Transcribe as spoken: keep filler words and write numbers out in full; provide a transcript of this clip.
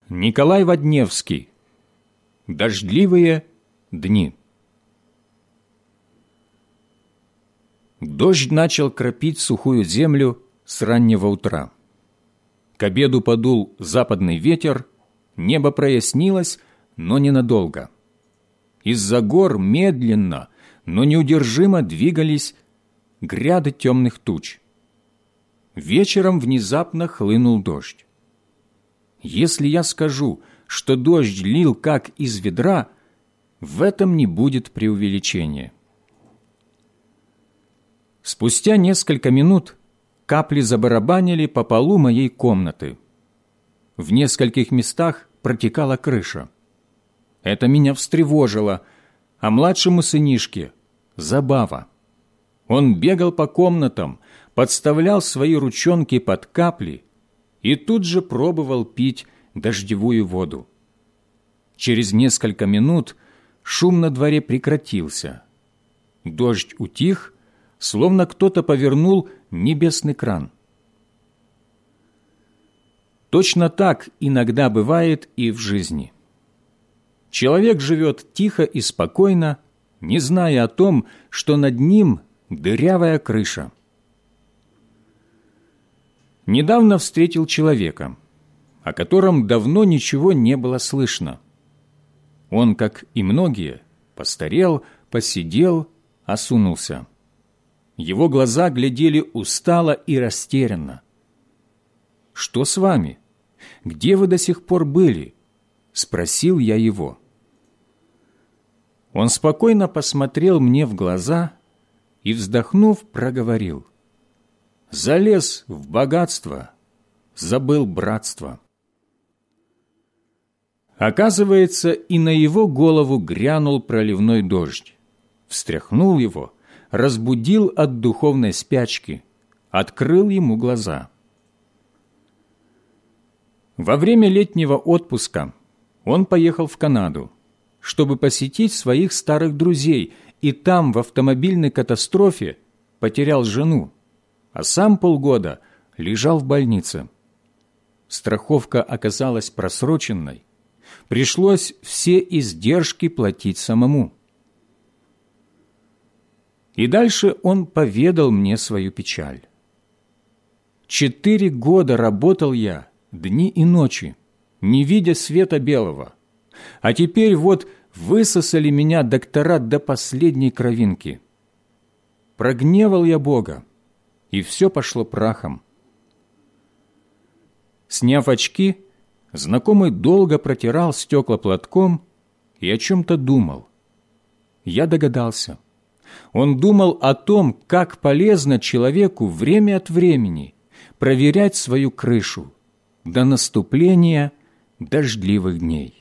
Николай Водневский. Дождливые дни. Дождь начал кропить сухую землю с раннего утра. К обеду подул западный ветер, небо прояснилось, но ненадолго. Из-за гор медленно, но неудержимо двигались гряды темных туч. Вечером внезапно хлынул дождь. Если я скажу, что дождь лил как из ведра, в этом не будет преувеличения. Спустя несколько минут капли забарабанили по полу моей комнаты. В нескольких местах протекала крыша. Это меня встревожило, а младшему сынишке – забава. Он бегал по комнатам, подставлял свои ручонки под капли и тут же пробовал пить дождевую воду. Через несколько минут шум на дворе прекратился. Дождь утих, словно кто-то повернул небесный кран. Точно так иногда бывает и в жизни. Человек живет тихо и спокойно, не зная о том, что над ним дырявая крыша. Недавно встретил человека, о котором давно ничего не было слышно. Он, как и многие, постарел, посидел, осунулся. Его глаза глядели устало и растерянно. «Что с вами? Где вы до сих пор были?» – спросил я его. Он спокойно посмотрел мне в глаза и, вздохнув, проговорил: «Залез в богатство, забыл братство». Оказывается, и на его голову грянул проливной дождь, встряхнул его, разбудил от духовной спячки, открыл ему глаза. Во время летнего отпуска он поехал в Канаду, чтобы посетить своих старых друзей, и там в автомобильной катастрофе потерял жену, а сам полгода лежал в больнице. Страховка оказалась просроченной, пришлось все издержки платить самому. И дальше он поведал мне свою печаль. «Четыре года работал я, дни и ночи, не видя света белого, а теперь вот высосали меня доктора до последней кровинки. Прогневал я Бога, и все пошло прахом». Сняв очки, знакомый долго протирал стекла платком и о чем-то думал. Я догадался. Он думал о том, как полезно человеку время от времени проверять свою крышу до наступления дождливых дней.